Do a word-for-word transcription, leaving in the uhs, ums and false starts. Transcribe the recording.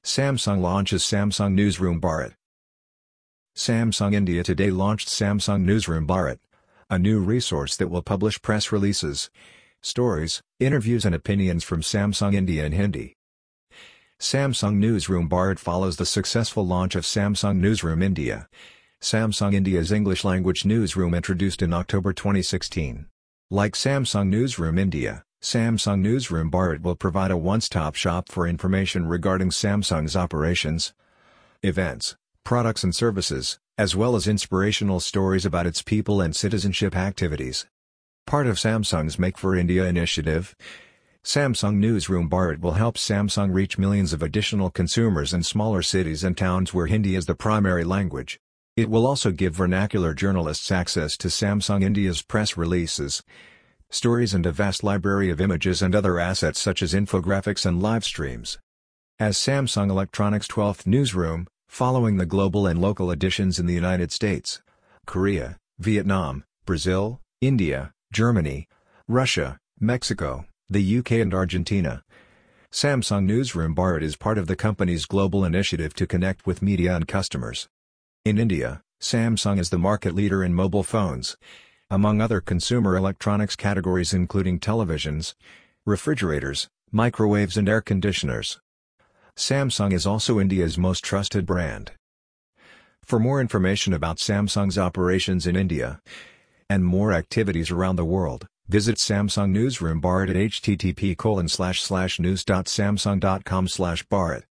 Samsung launches Samsung Newsroom Bharat. Samsung India today launched Samsung Newsroom Bharat, a new resource that will publish press releases, stories, interviews and opinions from Samsung India in Hindi. Samsung Newsroom Bharat follows the successful launch of Samsung Newsroom India, Samsung India's English-language newsroom introduced in October twenty sixteen. Like Samsung Newsroom India, Samsung Newsroom Bharat will provide a one-stop shop for information regarding Samsung's operations, events, products and services, as well as inspirational stories about its people and citizenship activities. Part of Samsung's Make for India initiative, Samsung Newsroom Bharat will help Samsung reach millions of additional consumers in smaller cities and towns where Hindi is the primary language. It will also give vernacular journalists access to Samsung India's press releases, stories and a vast library of images and other assets such as infographics and live streams. As Samsung Electronics' twelfth newsroom, following the global and local editions in the United States, Korea, Vietnam, Brazil, India, Germany, Russia, Mexico, the U K and Argentina. Samsung Newsroom Bharat is part of the company's global initiative to connect with media and customers. In India, Samsung is the market leader in mobile phones, among other consumer electronics categories including televisions, refrigerators, microwaves and air conditioners. Samsung is also India's most trusted brand. For more information about Samsung's operations in India and more activities around the world, visit Samsung Newsroom Bharat at h t t p colon slash slash news dot samsung dot com slash bharat.